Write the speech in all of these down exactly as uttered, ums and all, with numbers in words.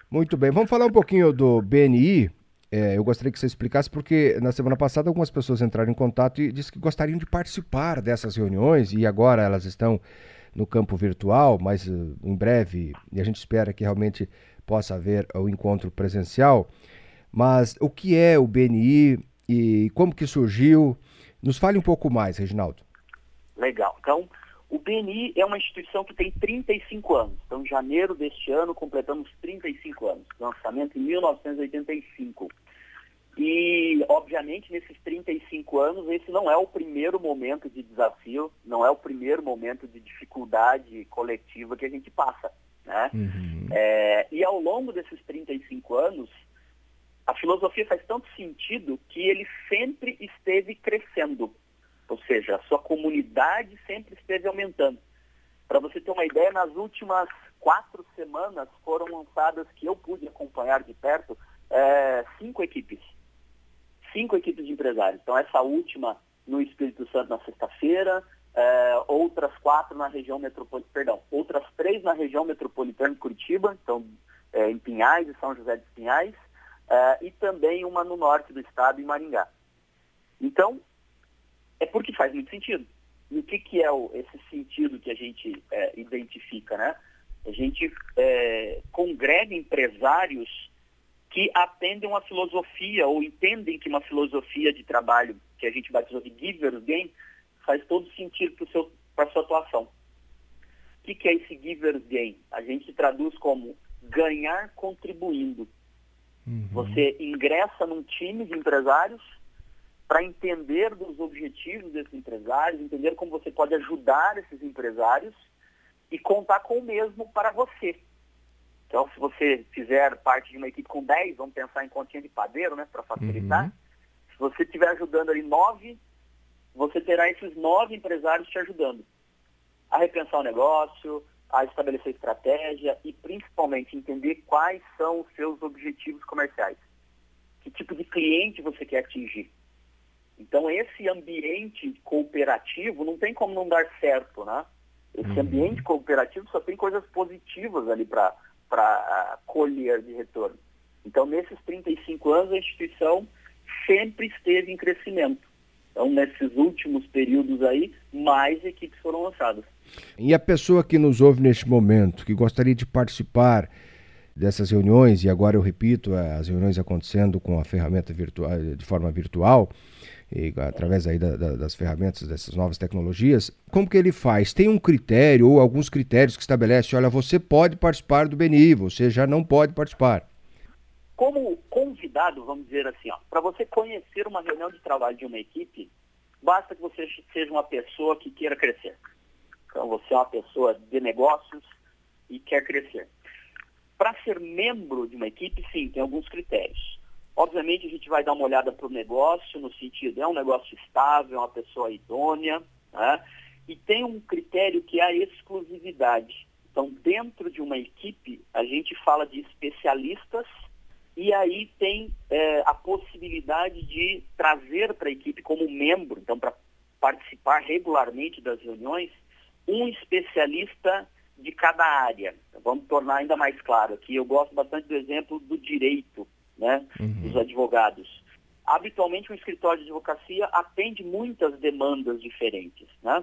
Muito bem, vamos falar um pouquinho do B N I. É, eu gostaria que você explicasse, porque na semana passada algumas pessoas entraram em contato e disseram que gostariam de participar dessas reuniões, e agora elas estão no campo virtual, mas uh, em breve, e a gente espera que realmente possa haver o encontro presencial. Mas o que é o B N I e como que surgiu? Nos fale um pouco mais, Reginaldo. Legal. Então, o B N I é uma instituição que tem trinta e cinco anos. Então, em janeiro deste ano, completamos trinta e cinco anos. Lançamento em mil novecentos e oitenta e cinco. E, obviamente, nesses trinta e cinco anos, esse não é o primeiro momento de desafio, não é o primeiro momento de dificuldade coletiva que a gente passa, né? Uhum. É, e ao longo desses trinta e cinco anos, a filosofia faz tanto sentido que ele sempre esteve crescendo. Ou seja, a sua comunidade sempre esteve aumentando. Para você ter uma ideia, nas últimas quatro semanas foram lançadas, que eu pude acompanhar de perto, é, cinco equipes. Cinco equipes de empresários. Então, essa última no Espírito Santo na sexta-feira, é, outras quatro na região metropolitana, perdão, outras três na região metropolitana de Curitiba, então é, em Pinhais e São José dos Pinhais, é, e também uma no norte do estado, em Maringá. Então, é porque faz muito sentido. E o que, que é o, esse sentido que a gente é, identifica, né? A gente é, congrega empresários que atendem uma filosofia ou entendem que uma filosofia de trabalho que a gente batizou de Giver's Game faz todo sentido para a sua atuação. O que, que é esse Giver's Game? A gente traduz como ganhar contribuindo. Uhum. Você ingressa num time de empresários para entender dos objetivos desses empresários, entender como você pode ajudar esses empresários e contar com o mesmo para você. Então, se você fizer parte de uma equipe com dez, vamos pensar em continha de padeiro, né, para facilitar. Uhum. Se você estiver ajudando ali nove, você terá esses nove empresários te ajudando a repensar o negócio, a estabelecer estratégia e, principalmente, entender quais são os seus objetivos comerciais. Que tipo de cliente você quer atingir. Então, esse ambiente cooperativo não tem como não dar certo, né? Esse Uhum. ambiente cooperativo só tem coisas positivas ali para para colher de retorno. Então, nesses trinta e cinco anos, a instituição sempre esteve em crescimento. Então, nesses últimos períodos aí, mais equipes foram lançadas. E a pessoa que nos ouve neste momento, que gostaria de participar dessas reuniões, e agora eu repito, as reuniões acontecendo com a ferramenta virtual, de forma virtual, e através aí da, da, das ferramentas, dessas novas tecnologias, como que ele faz? Tem um critério ou alguns critérios que estabelece, olha, você pode participar do B N I, você já não pode participar. Como convidado, vamos dizer assim, para você conhecer uma reunião de trabalho de uma equipe, basta que você seja uma pessoa que queira crescer. Então, você é uma pessoa de negócios e quer crescer. Para ser membro de uma equipe, sim, tem alguns critérios. Obviamente, a gente vai dar uma olhada para o negócio, no sentido, é um negócio estável, é uma pessoa idônea, né? E tem um critério que é a exclusividade. Então, dentro de uma equipe, a gente fala de especialistas e aí tem é, a possibilidade de trazer para a equipe como membro, então, para participar regularmente das reuniões, um especialista de cada área. Vamos tornar ainda mais claro aqui. Eu gosto bastante do exemplo do direito, né, uhum. dos advogados. Habitualmente, um escritório de advocacia atende muitas demandas diferentes, né?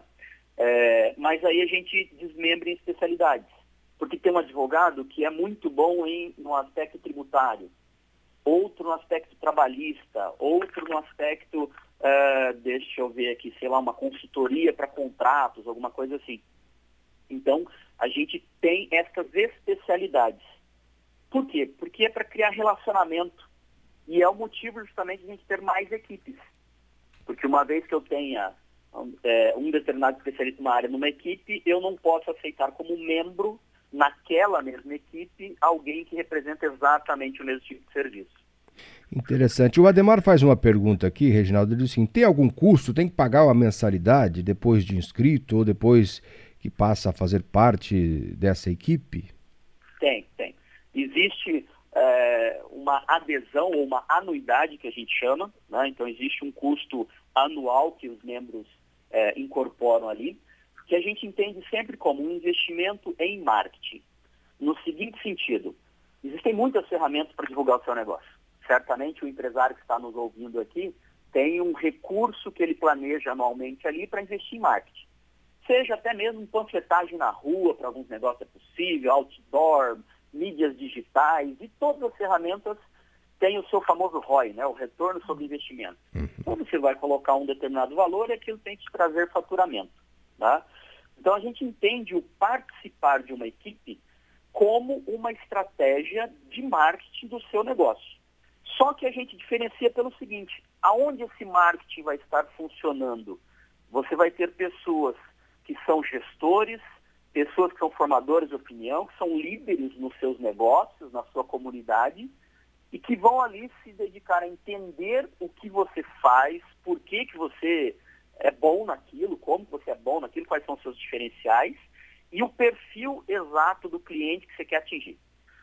É, mas aí a gente desmembra em especialidades. Porque tem um advogado que é muito bom em, no aspecto tributário, outro no aspecto trabalhista, outro no aspecto, uh, deixa eu ver aqui, sei lá, uma consultoria para contratos, alguma coisa assim. Então, a gente tem essas especialidades. Por quê? Porque é para criar relacionamento. E é o motivo justamente de a gente ter mais equipes. Porque uma vez que eu tenha é, um determinado especialista em uma área numa equipe, eu não posso aceitar como membro naquela mesma equipe alguém que representa exatamente o mesmo tipo de serviço. Interessante. O Ademar faz uma pergunta aqui, Reginaldo, ele diz assim, tem algum custo, tem que pagar uma mensalidade depois de inscrito ou depois que passa a fazer parte dessa equipe? Tem, tem. Existe é, uma adesão ou uma anuidade que a gente chama, né? Então existe um custo anual que os membros é, incorporam ali, que a gente entende sempre como um investimento em marketing. No seguinte sentido, Existem muitas ferramentas para divulgar o seu negócio. Certamente o empresário que está nos ouvindo aqui tem um recurso que ele planeja anualmente ali para investir em marketing. Seja até mesmo panfletagem na rua, para alguns negócios é possível, outdoor, mídias digitais, e todas as ferramentas têm o seu famoso R O I, né, o retorno sobre investimento. Uhum. Então você vai colocar um determinado valor e aquilo tem que te trazer faturamento. Tá? Então a gente entende o participar de uma equipe como uma estratégia de marketing do seu negócio. Só que a gente diferencia pelo seguinte: aonde esse marketing vai estar funcionando? Você vai ter pessoas que são gestores, pessoas que são formadores de opinião, que são líderes nos seus negócios, na sua comunidade, e que vão ali se dedicar a entender o que você faz, por que que você é bom naquilo, como você é bom naquilo, quais são os seus diferenciais, e o perfil exato do cliente que você quer atingir.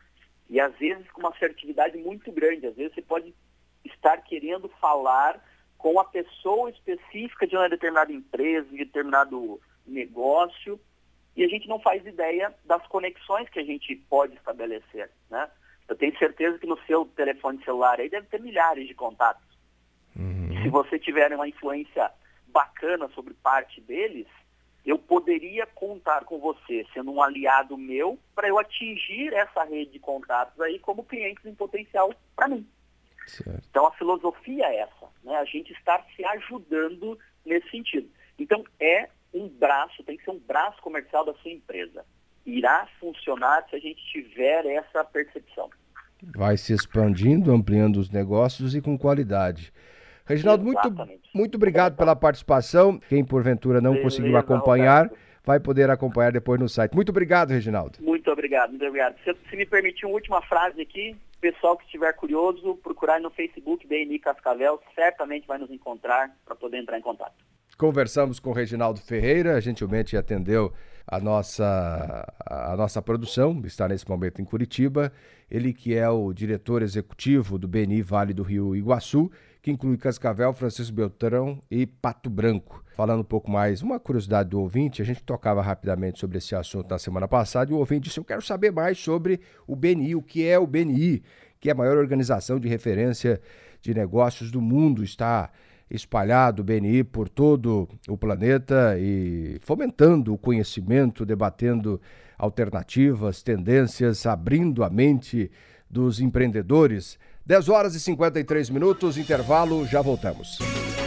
E às vezes com uma assertividade muito grande, às vezes você pode estar querendo falar com a pessoa específica de uma determinada empresa, de determinado negócio, e a gente não faz ideia das conexões que a gente pode estabelecer, né? Eu tenho certeza que no seu telefone celular aí deve ter milhares de contatos. Uhum. E se você tiver uma influência bacana sobre parte deles, eu poderia contar com você sendo um aliado meu para eu atingir essa rede de contatos aí como clientes em potencial para mim. Certo. Então a filosofia é essa, né? A gente estar se ajudando nesse sentido. Então é um braço, tem que ser um braço comercial da sua empresa. Irá funcionar se a gente tiver essa percepção. Vai se expandindo, ampliando os negócios e com qualidade. Reginaldo, muito, muito obrigado pela participação. Quem porventura não Beleza, conseguiu acompanhar, Roberto, vai poder acompanhar depois no site. Muito obrigado, Reginaldo. Muito obrigado, muito obrigado. Se, se me permitir uma última frase aqui, pessoal que estiver curioso, procurar no Facebook B N I Cascavel, certamente vai nos encontrar para poder entrar em contato. Conversamos com o Reginaldo Ferreira, gentilmente atendeu a nossa, a nossa produção, está nesse momento em Curitiba. Ele que é o diretor executivo do B N I Vale do Rio Iguaçu, que inclui Cascavel, Francisco Beltrão e Pato Branco. Falando um pouco mais, uma curiosidade do ouvinte, a gente tocava rapidamente sobre esse assunto na semana passada e o ouvinte disse: eu quero saber mais sobre o B N I, o que é o B N I, que é a maior organização de referência de negócios do mundo, está espalhado o B N I por todo o planeta e fomentando o conhecimento, debatendo alternativas, tendências, abrindo a mente dos empreendedores. dez horas e cinquenta e três minutos, intervalo, já voltamos.